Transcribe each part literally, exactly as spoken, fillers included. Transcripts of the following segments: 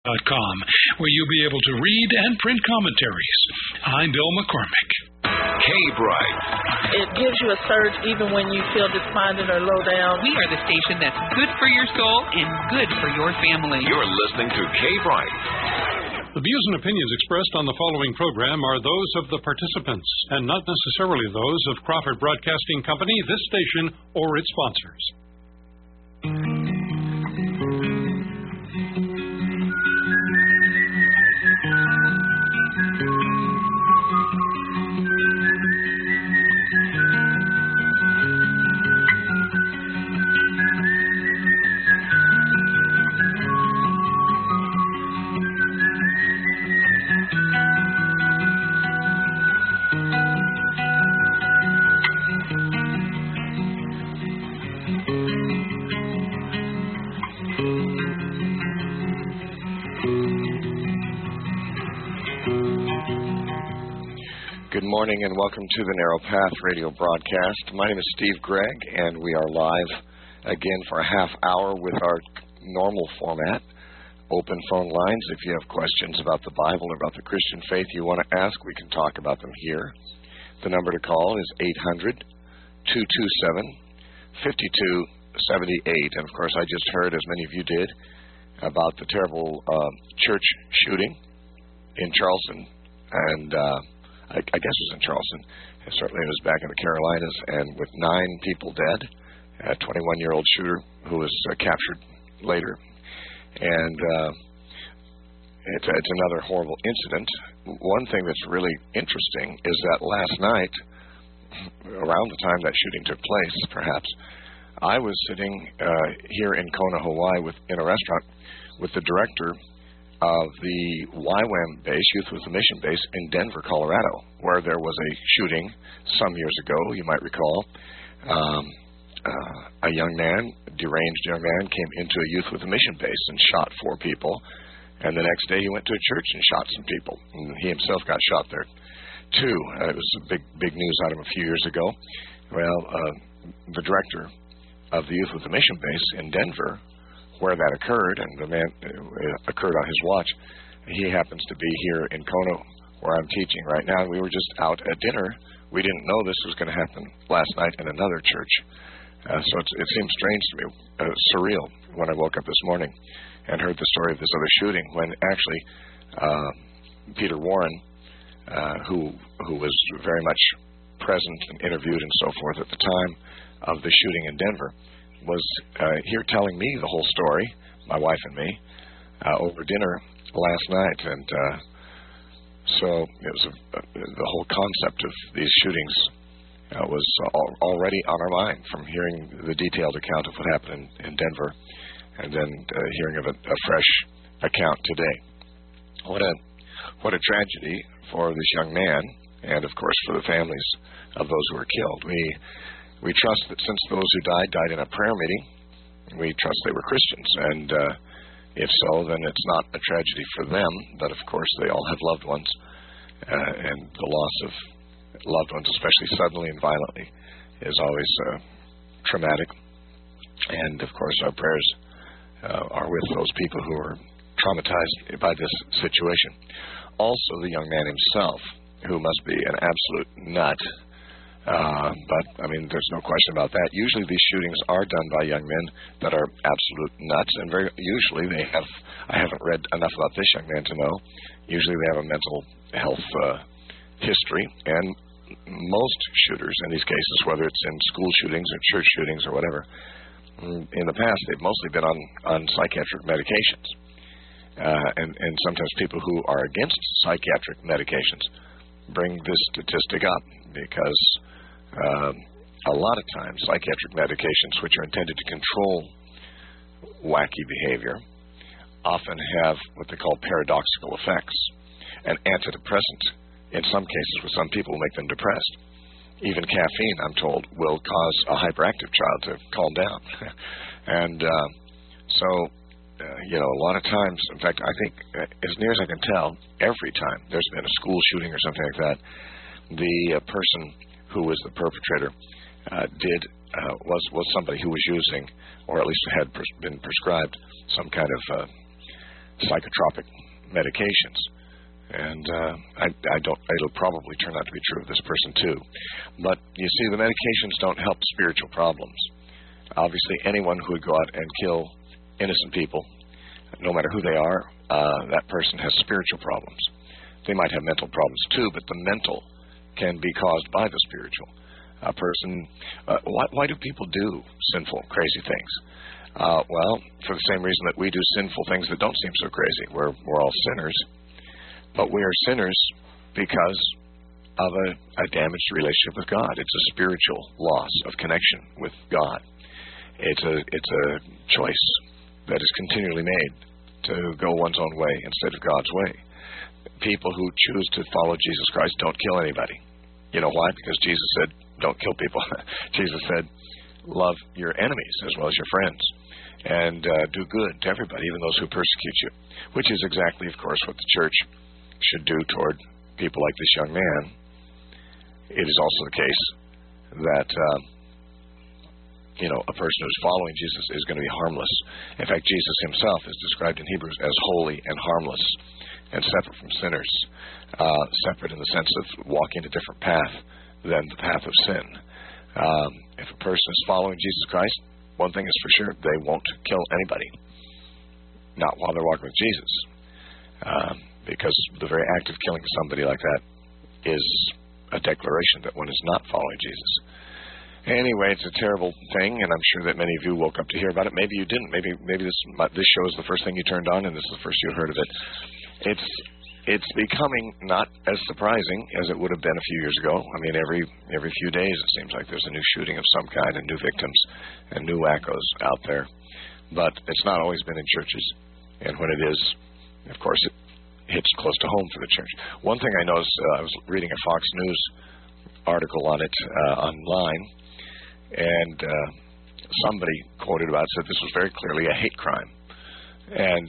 dot com, where you'll be able to read and print commentaries. I'm Bill McCormick. K-Bright. It gives you a surge even when you feel despondent or low down. We are the station that's good for your soul and good for your family. You're listening to K-Bright. The views and opinions expressed on the following program are those of the participants and not necessarily those of Crawford Broadcasting Company, this station, or its sponsors. Good morning and welcome to the Narrow Path radio broadcast. My name is Steve Gregg, and we are live again for a half hour with our normal format. Open phone lines. If you have questions about the Bible or about the Christian faith you want to ask, we can talk about them here. The number to call is eight hundred, two two seven, five two seven eight. And, of course, I just heard, as many of you did, about the terrible uh, church shooting in Charleston. And uh, I, I guess it was in Charleston. And certainly it was back in the Carolinas. And with nine people dead, a twenty-one-year-old shooter who was uh, captured later. And uh, it's, it's another horrible incident. One thing that's really interesting is that last night, around the time that shooting took place, perhaps, I was sitting uh, here in Kona, Hawaii, with, in a restaurant with the director of the Y WAM base, Youth with a Mission base, in Denver, Colorado, where there was a shooting some years ago, you might recall. Um, uh, a young man, a deranged young man, came into a Youth with a Mission base and shot four people. And the next day he went to a church and shot some people. And he himself got shot there, too. Uh, it was a big, big news item a few years ago. Well, uh, the director of the Youth with a Mission base in Denver, where that occurred, and the man uh, occurred on his watch, he happens to be here in Kona, where I'm teaching right now. We were just out at dinner. We didn't know this was going to happen last night in another church. Uh, so it's, it seemed strange to me, uh, surreal, when I woke up this morning and heard the story of this other shooting, when actually uh, Peter Warren, uh, who who was very much present and interviewed and so forth at the time of the shooting in Denver, was uh, here telling me the whole story, my wife and me, uh, over dinner last night. And uh, so it was a, uh, the whole concept of these shootings uh, was al- already on our mind from hearing the detailed account of what happened in, in Denver, and then uh, hearing of a, a fresh account today. What a what a tragedy for this young man, and of course for the families of those who were killed. We we trust that since those who died died in a prayer meeting, we trust they were Christians, and uh, if so, then it's not a tragedy for them. But of course, they all have loved ones, uh, and the loss of loved ones, especially suddenly and violently, is always uh, traumatic. And of course, our prayers uh, are with those people who are traumatized by this situation. Also, the young man himself, who must be an absolute nut. Uh, but, I mean, there's no question about that. Usually these shootings are done by young men that are absolute nuts, and very usually they have, I haven't read enough about this young man to know, usually they have a mental health uh, history, and most shooters in these cases, whether it's in school shootings or church shootings or whatever, in the past they've mostly been on, on psychiatric medications. Uh, and, and sometimes people who are against psychiatric medications bring this statistic up because um, a lot of times psychiatric medications, which are intended to control wacky behavior, often have what they call paradoxical effects. And antidepressant, in some cases with some people, make them depressed. Even caffeine, I'm told, will cause a hyperactive child to calm down. and uh, so, uh, you know, a lot of times, in fact, I think, uh, as near as I can tell, every time there's been a school shooting or something like that, the uh, person who was the perpetrator uh, did uh, was was somebody who was using, or at least had pres- been prescribed, some kind of uh, psychotropic medications. And uh, I, I don't. It'll probably turn out to be true of this person too. But you see, the medications don't help spiritual problems. Obviously, anyone who would go out and kill innocent people, no matter who they are, uh, that person has spiritual problems. They might have mental problems too, but the mental can be caused by the spiritual. A person. Uh, why, why do people do sinful, crazy things? Uh, well, for the same reason that we do sinful things that don't seem so crazy. We're we're all sinners. But we are sinners because of a, a damaged relationship with God. It's a spiritual loss of connection with God. It's a it's a choice that is continually made to go one's own way instead of God's way. People who choose to follow Jesus Christ don't kill anybody. You know why? Because Jesus said, don't kill people. Jesus said, love your enemies as well as your friends. And uh, do good to everybody, even those who persecute you. Which is exactly, of course, what the church should do toward people like this young man. It is also the case that, uh, you know, a person who's following Jesus is going to be harmless. In fact, Jesus himself is described in Hebrews as holy and harmless and separate from sinners, uh, separate in the sense of walking a different path than the path of sin. Um, if a person is following Jesus Christ, one thing is for sure, they won't kill anybody. Not while they're walking with Jesus. Um, because the very act of killing somebody like that is a declaration that one is not following Jesus. Anyway, it's a terrible thing, and I'm sure that many of you woke up to hear about it. Maybe you didn't. Maybe maybe this this show is the first thing you turned on, and this is the first you heard of it. It's it's becoming not as surprising as it would have been a few years ago. I mean, every every few days it seems like there's a new shooting of some kind, and new victims, and new wackos out there. But it's not always been in churches, and when it is, of course, it hits close to home for the church. One thing I noticed, uh, I was reading a Fox News article on it uh, online, and uh, somebody quoted about it, said this was very clearly a hate crime. And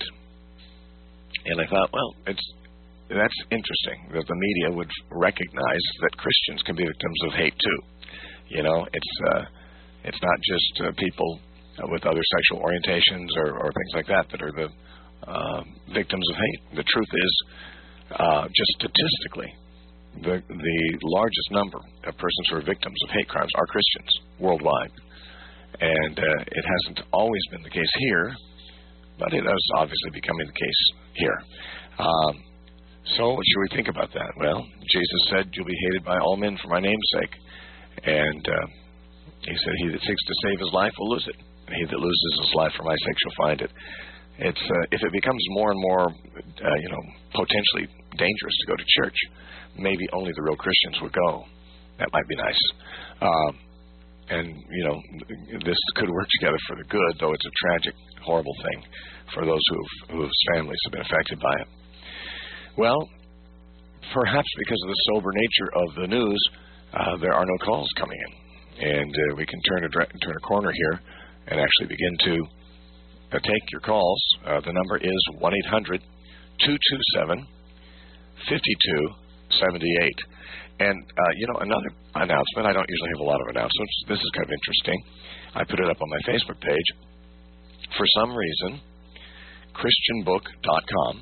and I thought, well, it's that's interesting that the media would recognize that Christians can be victims of hate too. You know, it's uh, it's not just uh, people with other sexual orientations or, or things like that that are the Uh, victims of hate. The truth is, uh, just statistically, the the largest number of persons who are victims of hate crimes are Christians worldwide. And uh, it hasn't always been the case here, but it is obviously becoming the case here. Um, so what should we think about that? Well, Jesus said, you'll be hated by all men for my name's sake. And uh, he said, he that seeks to save his life will lose it. And he that loses his life for my sake shall find it. It's uh, if it becomes more and more, uh, you know, potentially dangerous to go to church, maybe only the real Christians would go. That might be nice. Um, and, you know, this could work together for the good, though it's a tragic, horrible thing for those who've, whose families have been affected by it. Well, perhaps because of the sober nature of the news, uh, there are no calls coming in. And uh, we can turn a, turn a corner here and actually begin to Uh, take your calls. Uh, the number is one eight hundred two two seven five two seven eight. And, uh, you know, another announcement. I don't usually have a lot of announcements. This is kind of interesting. I put it up on my Facebook page. For some reason, Christian book dot com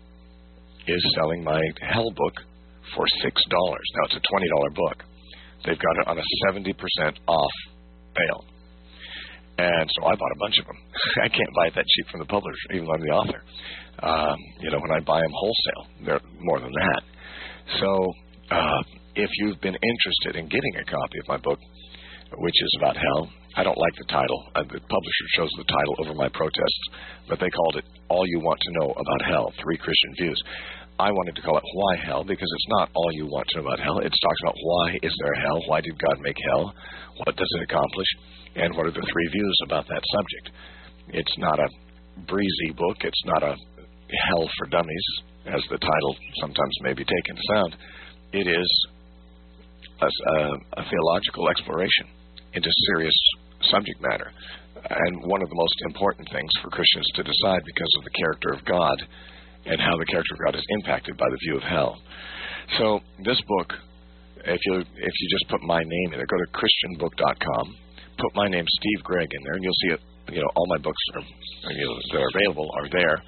is selling my Hell book for six dollars. Now, it's a twenty dollar book. They've got it on a seventy percent off sale. And so I bought a bunch of them. I can't buy it that cheap from the publisher, even though I'm the author. Um, you know, when I buy them wholesale, they're more than that. So uh, if you've been interested in getting a copy of my book, which is about hell, I don't like the title. Uh, the publisher chose the title over my protests, but they called it All You Want to Know About Hell, Three Christian Views. I wanted to call it Why Hell, because it's not all you want to know about hell. It talks about why is there hell, why did God make hell, what does it accomplish, and what are the three views about that subject. It's not a breezy book. It's not a hell for dummies, as the title sometimes may be taken to sound. It is a, a, a theological exploration into serious subject matter, and one of the most important things for Christians to decide because of the character of God and how the character of God is impacted by the view of hell. So this book, if you if you just put my name in it, go to Christian book dot com, put my name, Steve Gregg, in there, and you'll see it. You know, all my books are, you know, that are available are there.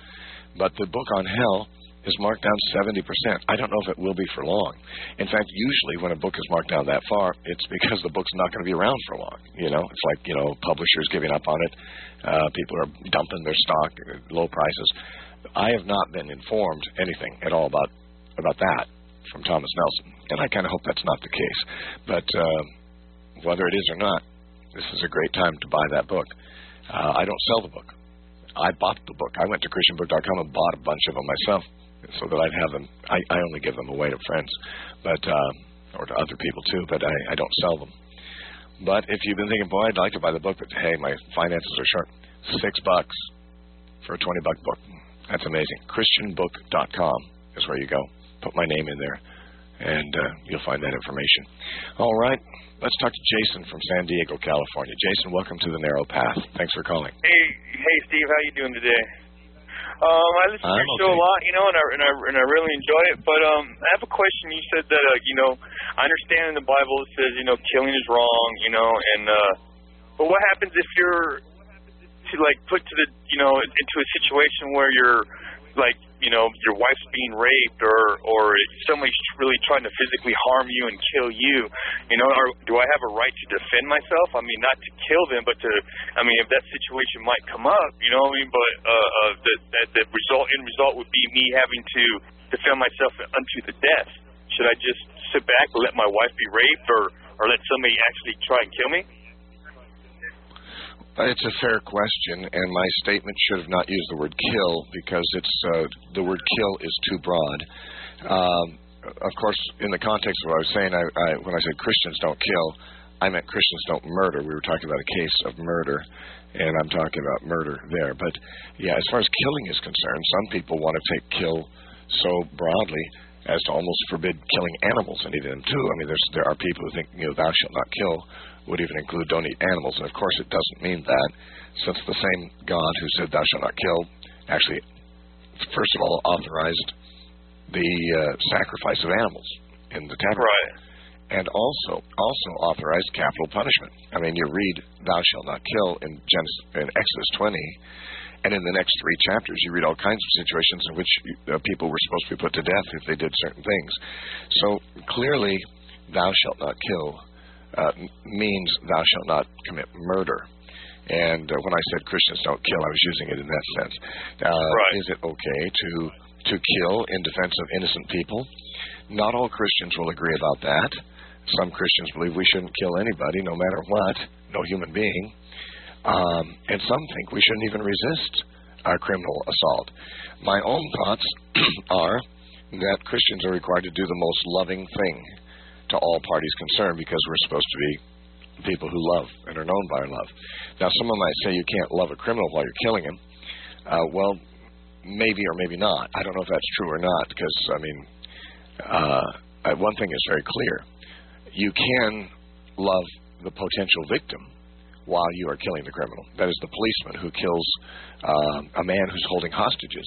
But the book on hell is marked down seventy percent. I don't know if it will be for long. In fact, usually when a book is marked down that far, it's because the book's not going to be around for long. You know, it's like, you know, publishers giving up on it. Uh, people are dumping their stock at low prices. I have not been informed anything at all about about that from Thomas Nelson, and I kind of hope that's not the case. But uh, whether it is or not, this is a great time to buy that book. Uh, I don't sell the book. I bought the book. I went to Christian book dot com and bought a bunch of them myself, so that I'd have them. I, I only give them away to friends, but uh, or to other people too, but I, I don't sell them. But if you've been thinking, boy, I'd like to buy the book, but hey, my finances are short, six bucks for a twenty buck book. That's amazing. Christian book dot com is where you go. Put my name in there, and uh, you'll find that information. All right, let's talk to Jason from San Diego, California. Jason, welcome to the Narrow Path. Thanks for calling. Hey, hey, Steve, how you doing today? Um, I listen to your show a lot, you know, and I, and I and I really enjoy it. But um, I have a question. You said that, uh, you know, I understand in the Bible it says, you know, killing is wrong, you know, and uh, but what happens if you're to like put to the, you know, into a situation where you're like, you know, your wife's being raped, or or somebody's really trying to physically harm you and kill you, you know, or do I have a right to defend myself? I mean, not to kill them, but to, I mean, if that situation might come up, you know what I mean, but uh, uh, the, the, the result, end result would be me having to defend myself unto the death. Should I just sit back and let my wife be raped, or, or let somebody actually try and kill me? It's a fair question, and my statement should have not used the word kill because it's uh, the word kill is too broad. Um, of course, in the context of what I was saying, I, I, when I said Christians don't kill, I meant Christians don't murder. We were talking about a case of murder, and I'm talking about murder there. But, yeah, as far as killing is concerned, some people want to take kill so broadly as to almost forbid killing animals and eating them, too. I mean, there's, there are people who think, you know, thou shalt not kill would even include don't eat animals, and of course it doesn't mean that, since the same God who said thou shalt not kill actually, first of all, authorized the uh, sacrifice of animals in the tabernacle. Right. And also also authorized capital punishment. I mean, you read thou shalt not kill in Genesis, in Exodus twenty, and in the next three chapters you read all kinds of situations in which uh, people were supposed to be put to death if they did certain things. So clearly, thou shalt not kill Uh, means thou shalt not commit murder. And uh, when I said Christians don't kill, I was using it in that sense. Uh, right. Is it okay to to kill in defense of innocent people? Not all Christians will agree about that. Some Christians believe we shouldn't kill anybody, no matter what, no human being. Um, and some think we shouldn't even resist a criminal assault. My own thoughts are that Christians are required to do the most loving thing to all parties concerned, because we're supposed to be people who love and are known by our love. Now, someone might say you can't love a criminal while you're killing him. Uh, well, maybe or maybe not. I don't know if that's true or not, because, I mean, uh, one thing is very clear. You can love the potential victim while you are killing the criminal. That is the policeman who kills uh, a man who's holding hostages.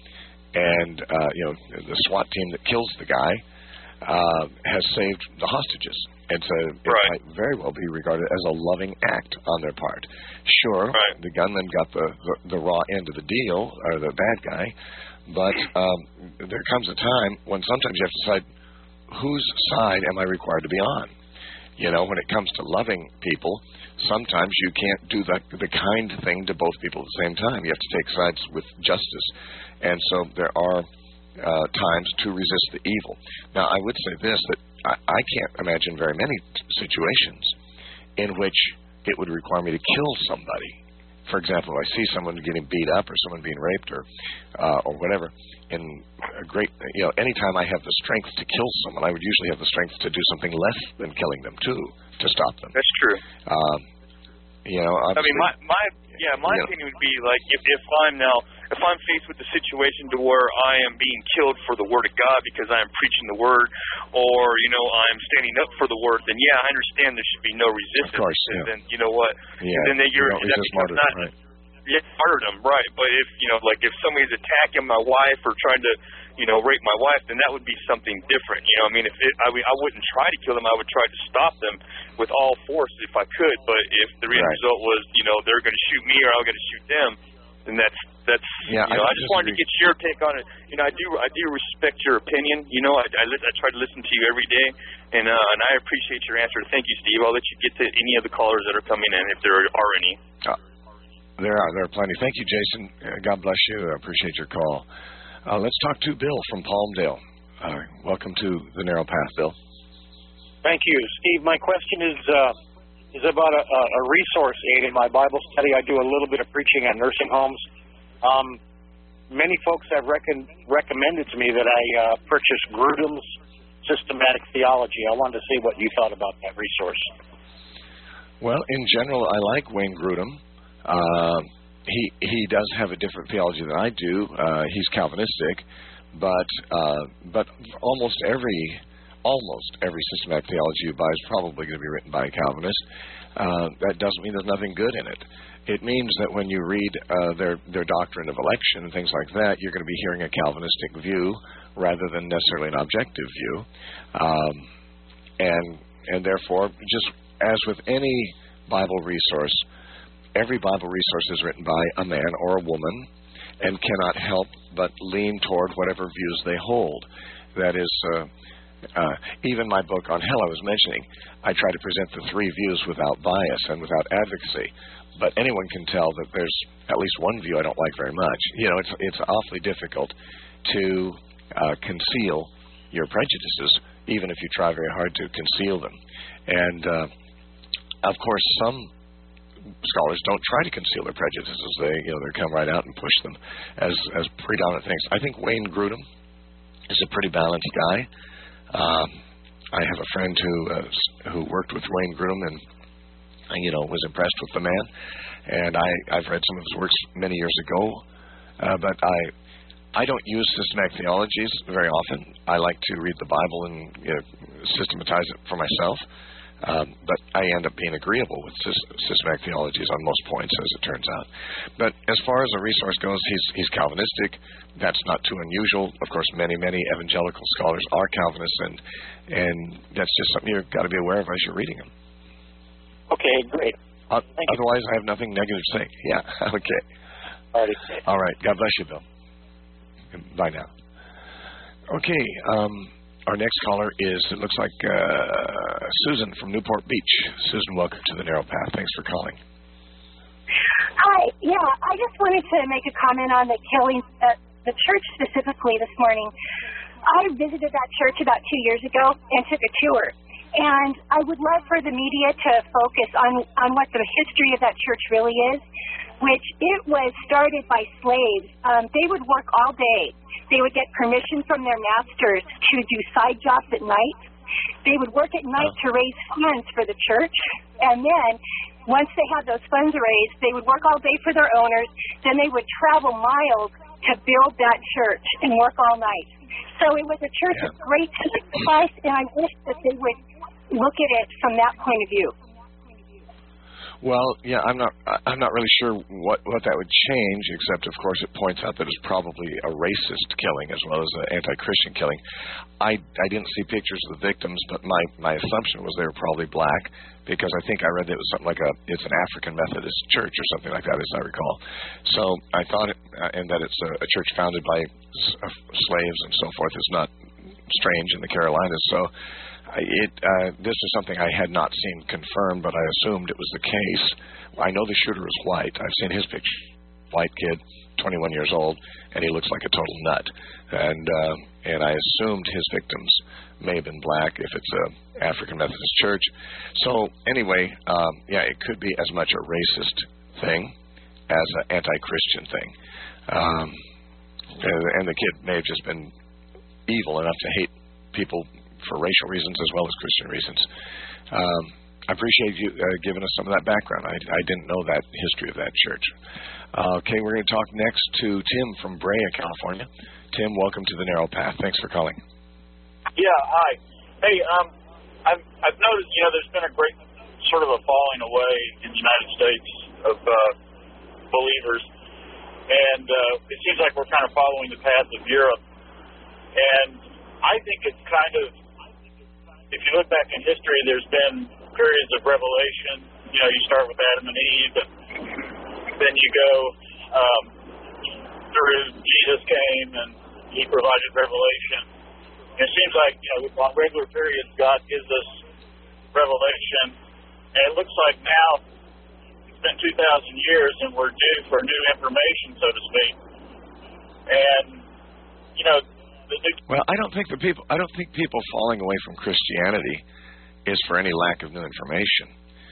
And, uh, you know, the SWAT team that kills the guy Uh, has saved the hostages. And so it right. might very well be regarded as a loving act on their part. Sure, right. the gunman got the, the, the raw end of the deal, or the bad guy, but um, there comes a time when sometimes you have to decide, whose side am I required to be on? You know, when it comes to loving people, sometimes you can't do the, the kind thing to both people at the same time. You have to take sides with justice. And so there are Uh, times to resist the evil. Now, I would say this, that I, I can't imagine very many t- situations in which it would require me to kill somebody. For example, if I see someone getting beat up or someone being raped or uh, or whatever, in a great, you know, anytime I have the strength to kill someone, I would usually have the strength to do something less than killing them, too, to stop them. That's true. Um, you know, I mean, my, my yeah, my you opinion know, would be like if, if I'm now if I'm faced with the situation to where I am being killed for the Word of God because I am preaching the Word, or you know I'm standing up for the Word, then yeah, I understand there should be no resistance. Of course, and yeah. then you know what? Yeah, and then you're you don't that resist becomes martyrdom, not right. yeah, martyrdom, right? But if you know, like if somebody's attacking my wife or trying to you know rape my wife, then that would be something different. You know, I mean, if it, I mean, I wouldn't try to kill them, I would try to stop them with all force if I could. But if the end right. result was you know they're going to shoot me or I'm going to shoot them, then that's that's. Yeah, you know, I, I just wanted to get your take on it. You know, I do I do respect your opinion. You know, I I, li- I try to listen to you every day, and uh, and I appreciate your answer. Thank you, Steve. I'll let you get to any of the callers that are coming in, if there are any. Uh, there are there are plenty. Thank you, Jason. Uh, God bless you. I appreciate your call. Uh, let's talk to Bill from Palmdale. Uh, welcome to the Narrow Path, Bill. Thank you, Steve. My question is uh, is about a, a resource aid in my Bible study. I do a little bit of preaching at nursing homes. Um, many folks have recon- recommended to me that I uh, purchase Grudem's Systematic Theology. I wanted to see what you thought about that resource. Well, in general, I like Wayne Grudem. Uh, he he does have a different theology than I do. Uh, he's Calvinistic, but uh, but almost every almost every systematic theology you buy is probably going to be written by a Calvinist. Uh, that doesn't mean there's nothing good in it. It means that when you read uh, their their doctrine of election and things like that, you're going to be hearing a Calvinistic view rather than necessarily an objective view, um, and and therefore, just as with any Bible resource, every Bible resource is written by a man or a woman and cannot help but lean toward whatever views they hold. That is, uh, uh, even my book on hell I was mentioning, I try to present the three views without bias and without advocacy. But anyone can tell that there's at least one view I don't like very much. You know, it's it's awfully difficult to uh, conceal your prejudices, even if you try very hard to conceal them. And, uh, of course, some scholars don't try to conceal their prejudices. They, you know, they come right out and push them as as predominant things. I think Wayne Grudem is a pretty balanced guy. Um, I have a friend who uh, who worked with Wayne Grudem and, you know, was impressed with the man. And I, I've read some of his works many years ago, uh, but I I don't use systematic theologies very often. I like to read the Bible and, you know, systematize it for myself. Um, but I end up being agreeable with systematic theologies on most points, as it turns out. But as far as a resource goes, he's he's Calvinistic. That's not too unusual. Of course, many, many evangelical scholars are Calvinists, and and that's just something you've got to be aware of as you're reading them. Okay, great. Uh, otherwise, I have nothing negative to say. Yeah, okay. Alrighty. All right. God bless you, Bill. Bye now. Okay. Um, Our next caller is, it looks like, uh, Susan from Newport Beach. Susan, welcome to the Narrow Path. Thanks for calling. Hi. Yeah, I just wanted to make a comment on the killing, uh, the church specifically this morning. I visited that church about two years ago and took a tour. And I would love for the media to focus on, on what the history of that church really is, which it was started by slaves. Um, they would work all day. They would get permission from their masters to do side jobs at night. They would work at night to raise funds for the church. And then once they had those funds raised, they would work all day for their owners. Then they would travel miles to build that church and work all night. So it was a church yeah. of great sacrifice, and I wish that they would look at it from that point of view. Well, yeah, I'm not. I'm not really sure what, what that would change, except, of course, it points out that it's probably a racist killing as well as an anti-Christian killing. I, I didn't see pictures of the victims, but my, my assumption was they were probably black, because I think I read that it was something like a it's an African Methodist church or something like that, as I recall. So I thought, it, uh, and that it's a, a church founded by s- uh, slaves and so forth is not strange in the Carolinas. So. It, uh, this is something I had not seen confirmed, but I assumed it was the case. I know the shooter is white. I've seen his picture. White kid, twenty-one years old, and he looks like a total nut. And uh, and I assumed his victims may have been black if it's a African Methodist church. So anyway, um, yeah, it could be as much a racist thing as an anti-Christian thing. Um, and, and the kid may have just been evil enough to hate people for racial reasons as well as Christian reasons. Um, I appreciate you uh, giving us some of that background. I, I didn't know that history of that church. Uh, okay, we're going to talk next to Tim from Brea, California. Tim, welcome to the Narrow Path. Thanks for calling. Yeah, hi. Hey, um, I've, I've noticed, you know, there's been a great sort of a falling away in the United States of uh, believers, and uh, it seems like we're kind of following the path of Europe. And I think it's kind of, if you look back in history, there's been periods of revelation. You know, you start with Adam and Eve, and then you go um, through Jesus came and he provided revelation. And it seems like, you know, on regular periods, God gives us revelation. And it looks like now it's been two thousand years and we're due for new information, so to speak. And, you know, the new... Well, I don't think the people, I don't think people falling away from Christianity is for any lack of new information.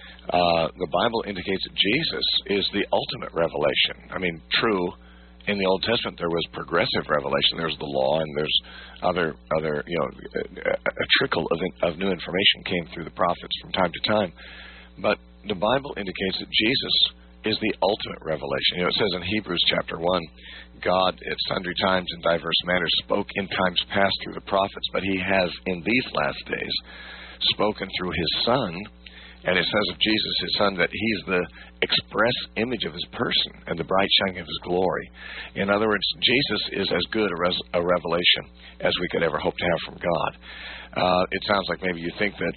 Uh, the Bible indicates that Jesus is the ultimate revelation. I mean, true, in the Old Testament there was progressive revelation. There's the law, and there's other, other, you know, a, a trickle of, in, of new information came through the prophets from time to time. But the Bible indicates that Jesus is the ultimate revelation. You know, it says in Hebrews chapter one, God at sundry times in diverse manners spoke in times past through the prophets, but he has in these last days spoken through his Son. And it says of Jesus, his Son, that he's the express image of his person and the bright shining of his glory. In other words, Jesus is as good a, res- a revelation as we could ever hope to have from God. Uh, it sounds like maybe you think that,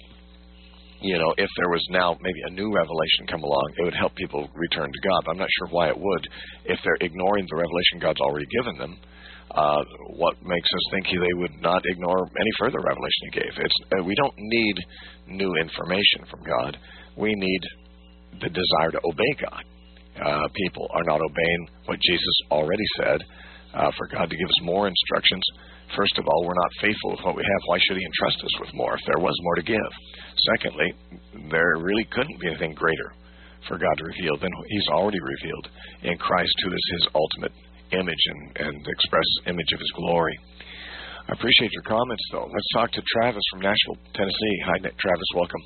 you know, if there was now maybe a new revelation come along, it would help people return to God. But I'm not sure why it would. If they're ignoring the revelation God's already given them, uh, what makes us think they would not ignore any further revelation he gave? It's uh, we don't need new information from God. We need the desire to obey God. Uh, people are not obeying what Jesus already said. Uh, for God to give us more instructions, first of all, we're not faithful with what we have. Why should he entrust us with more if there was more to give? Secondly, there really couldn't be anything greater for God to reveal than he's already revealed in Christ, who is his ultimate image and, and express image of his glory. I appreciate your comments, though. Let's talk to Travis from Nashville, Tennessee. Hi, Travis. Welcome.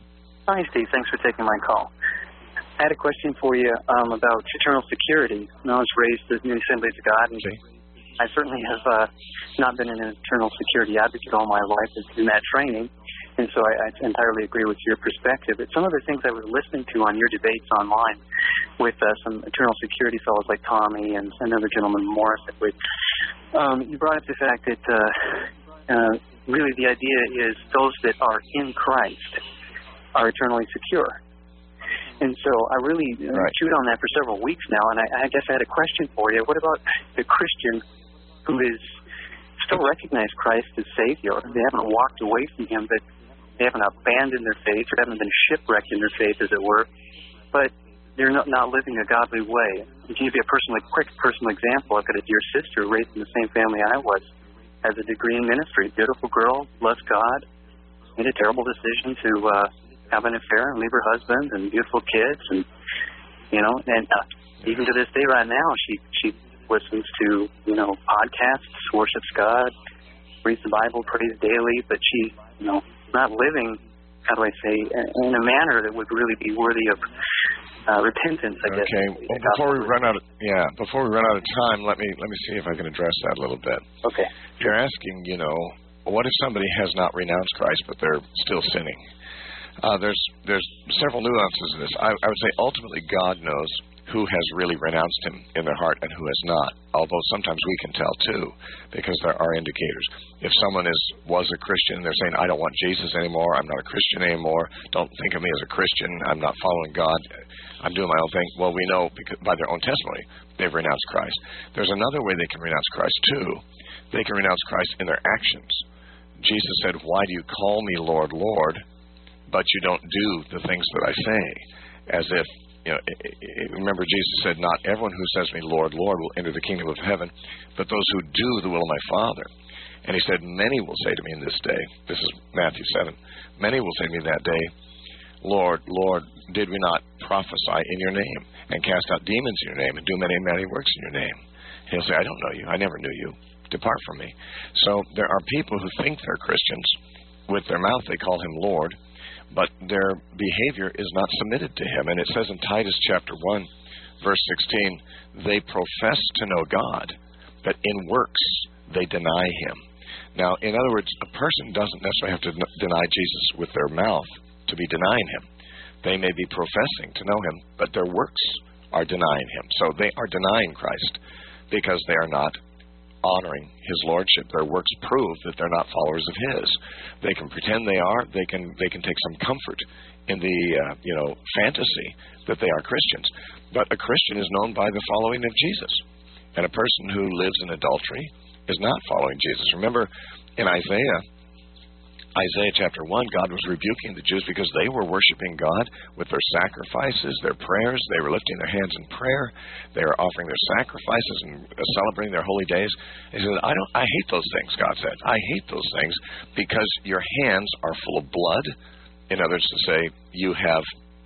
Hi, Steve. Thanks for taking my call. I had a question for you um, about eternal security. I was raised in the Assemblies of God, and okay. I certainly have uh, not been an eternal security advocate all my life in that training, and so I, I entirely agree with your perspective. But some of the things I was listening to on your debates online with uh, some eternal security fellows like Tommy and another gentleman, Morris, with, um, you brought up the fact that uh, uh, really the idea is those that are in Christ are eternally secure. And so I really uh, right. chewed on that for several weeks now, and I, I guess I had a question for you. What about the Christian who is still recognized Christ as Savior? They haven't walked away from him, but they haven't abandoned their faith, or haven't been shipwrecked in their faith, as it were, but they're not, not living a godly way. To give you a personal, quick personal example, I've got a dear sister raised in the same family I was, has a degree in ministry, beautiful girl, loves God, made a terrible decision to uh, have an affair and leave her husband and beautiful kids, and you know, and uh, even to this day, right now, she she listens to you know podcasts, worships God, reads the Bible, prays daily, but she you know not living, how do I say, in a manner that would really be worthy of uh, repentance. I guess. Okay. Well, before we run out of yeah, before we run out of time, let me let me see if I can address that a little bit. Okay. You're asking, you know, what if somebody has not renounced Christ but they're still sinning? Uh, there's there's several nuances in this. I, I would say ultimately God knows who has really renounced him in their heart and who has not, although sometimes we can tell too, because there are indicators. If someone is was a Christian, they're saying, I don't want Jesus anymore, I'm not a Christian anymore, don't think of me as a Christian, I'm not following God, I'm doing my own thing. Well, we know because by their own testimony, they've renounced Christ. There's another way they can renounce Christ too. They can renounce Christ in their actions. Jesus said, why do you call me Lord, Lord, but you don't do the things that I say? As if, you know, remember Jesus said, not everyone who says to me, Lord, Lord, will enter the kingdom of heaven, but those who do the will of my Father. And he said, many will say to me in this day, this is Matthew seven, many will say to me that day, Lord, Lord, did we not prophesy in your name and cast out demons in your name and do many, many works in your name? He'll say, I don't know you. I never knew you. Depart from me. So there are people who think they're Christians. With their mouth they call him Lord, but their behavior is not submitted to him. And it says in Titus chapter one, verse sixteen, they profess to know God, but in works they deny him. Now, in other words, a person doesn't necessarily have to deny Jesus with their mouth to be denying him. They may be professing to know him, but their works are denying him. So they are denying Christ because they are not honoring his lordship. Their works prove that they're not followers of his. They can pretend they are. They can they can take some comfort in the uh, you know fantasy that they are Christians. But a Christian is known by the following of Jesus. And a person who lives in adultery is not following Jesus. Remember, in Isaiah, Isaiah chapter one, God was rebuking the Jews because they were worshiping God with their sacrifices, their prayers. They were lifting their hands in prayer. They were offering their sacrifices and celebrating their holy days. He said, I don't, I hate those things, God said. I hate those things because your hands are full of blood. In other words, to say, you have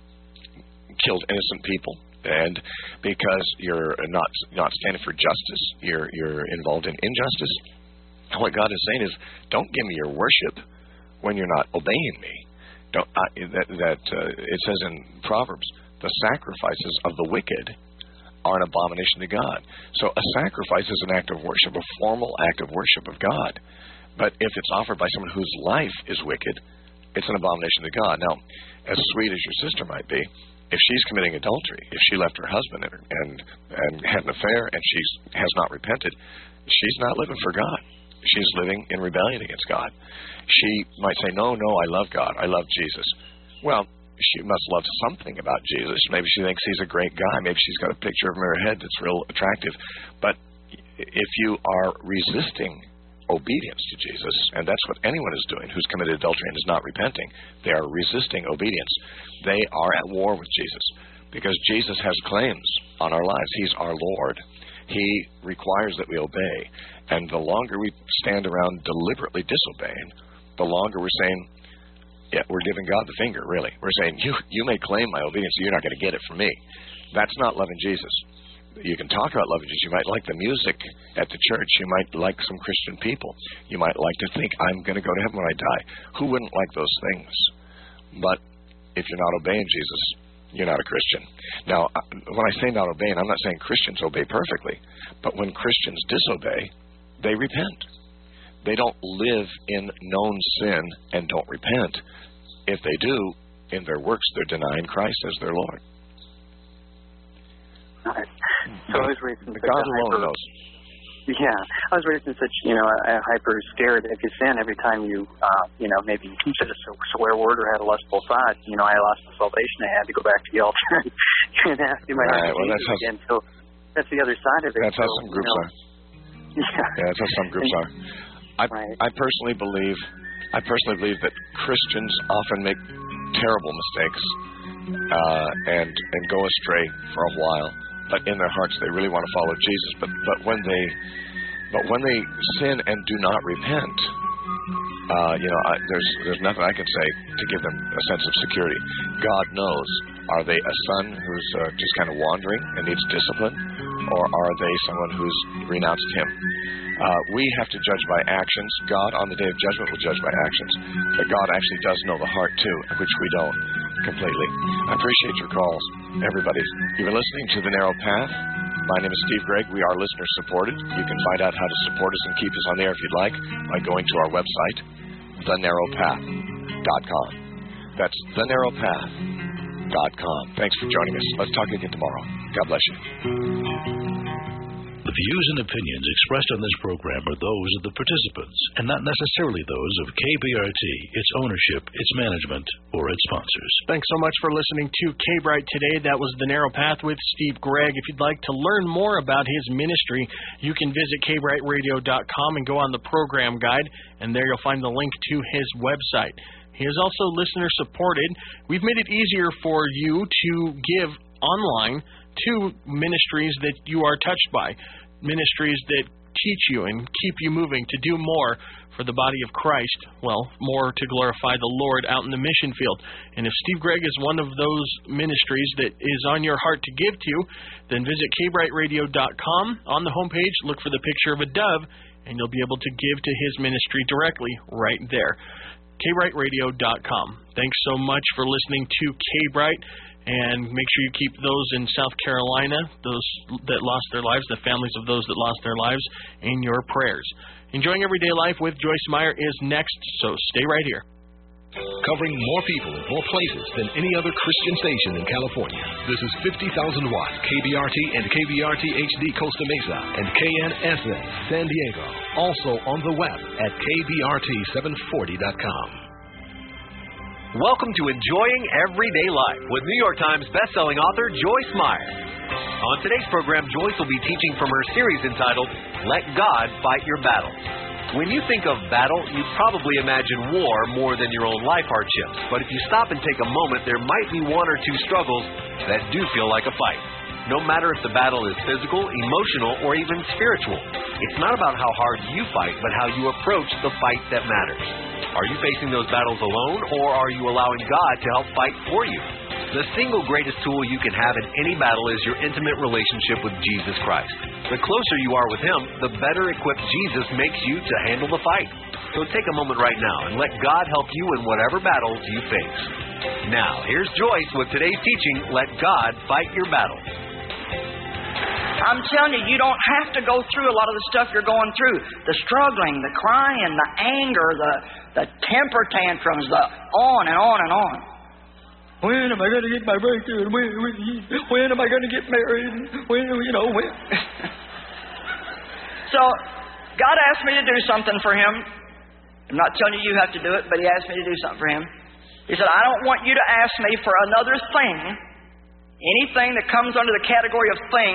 killed innocent people. And because you're not not standing for justice, you're you're involved in injustice. And what God is saying is, don't give me your worship when you're not obeying me. Don't, uh, that that uh, it says in Proverbs, the sacrifices of the wicked are an abomination to God. So a sacrifice is an act of worship, a formal act of worship of God. But if it's offered by someone whose life is wicked, it's an abomination to God. Now, as sweet as your sister might be, if she's committing adultery, if she left her husband and and, and had an affair and she has not repented, she's not living for God. She's living in rebellion against God. She might say, no, no, I love God. I love Jesus. Well, she must love something about Jesus. Maybe she thinks he's a great guy. Maybe she's got a picture of him in her head that's real attractive. But if you are resisting obedience to Jesus, and that's what anyone is doing who's committed adultery and is not repenting, they are resisting obedience. They are at war with Jesus because Jesus has claims on our lives. He's our Lord. He requires that we obey. And the longer we stand around deliberately disobeying, the longer we're saying, yeah, we're giving God the finger, really. We're saying, you you may claim my obedience, you're not going to get it from me. That's not loving Jesus. You can talk about loving Jesus. You might like the music at the church. You might like some Christian people. You might like to think, I'm going to go to heaven when I die. Who wouldn't like those things? But if you're not obeying Jesus, you're not a Christian. Now, when I say not obeying, I'm not saying Christians obey perfectly. But when Christians disobey, they repent. They don't live in known sin and don't repent. If they do, in their works, they're denying Christ as their Lord. Right. So I was raised in God alone knows. Yeah, I was raised in such, you know, a, a hyper stereotypical sin. Every time you, uh, you know, maybe said a swear word or had a lustful thought, you know, I lost the salvation. I had to go back to the altar and ask you my right, heart well, that's how, again. So that's the other side of it. That's so, how some groups you know, are. Yeah. yeah, that's how some groups are. I, right. I personally believe, I personally believe that Christians often make terrible mistakes uh, and and go astray for a while. But in their hearts, they really want to follow Jesus. But but when they but when they sin and do not repent, uh, you know, I, there's there's nothing I can say to give them a sense of security. God knows. Are they a son who's uh, just kind of wandering and needs discipline, or are they someone who's renounced Him? Uh, we have to judge by actions. God, on the day of judgment, will judge by actions. But God actually does know the heart too, which we don't completely. I appreciate your calls, everybody. You've been listening to The Narrow Path. My name is Steve Gregg. We are listener-supported. You can find out how to support us and keep us on the air if you'd like by going to our website, the narrow path dot com. That's the narrow path dot com. Thanks for joining us. Let's talk again tomorrow. God bless you. The views and opinions expressed on this program are those of the participants and not necessarily those of K B R T, its ownership, its management, or its sponsors. Thanks so much for listening to K-Bright today. That was The Narrow Path with Steve Gregg. If you'd like to learn more about his ministry, you can visit K Bright Radio dot com and go on the program guide, and there you'll find the link to his website. He is also listener-supported. We've made it easier for you to give online to ministries that you are touched by, ministries that teach you and keep you moving to do more for the body of Christ, well, more to glorify the Lord out in the mission field. And if Steve Gregg is one of those ministries that is on your heart to give to, then visit K Bright Radio dot com. On the homepage, look for the picture of a dove, and you'll be able to give to his ministry directly right there. K Bright Radio dot com. Thanks so much for listening to K-Bright. And make sure you keep those in South Carolina, those that lost their lives, the families of those that lost their lives, in your prayers. Enjoying Everyday Life with Joyce Meyer is next, so stay right here. Covering more people in more places than any other Christian station in California. This is fifty thousand watt K B R T and K B R T H D Costa Mesa and K N S S San Diego. Also on the web at K B R T seven forty dot com. Welcome to Enjoying Everyday Life with New York Times bestselling author Joyce Meyer. On today's program, Joyce will be teaching from her series entitled, Let God Fight Your Battles. When you think of battle, you probably imagine war more than your own life hardships. But if you stop and take a moment, there might be one or two struggles that do feel like a fight. No matter if the battle is physical, emotional, or even spiritual. It's not about how hard you fight, but how you approach the fight that matters. Are you facing those battles alone, or are you allowing God to help fight for you? The single greatest tool you can have in any battle is your intimate relationship with Jesus Christ. The closer you are with Him, the better equipped Jesus makes you to handle the fight. So take a moment right now and let God help you in whatever battles you face. Now, here's Joyce with today's teaching, Let God Fight Your Battles. I'm telling you, you don't have to go through a lot of the stuff you're going through. The struggling, the crying, the anger, the, the temper tantrums, the on and on and on. When am I going to get my breakthrough? When, when, when am I going to get married? When, you know, when? So, God asked me to do something for Him. I'm not telling you you have to do it, but He asked me to do something for Him. He said, I don't want you to ask me for another thing. Anything that comes under the category of thing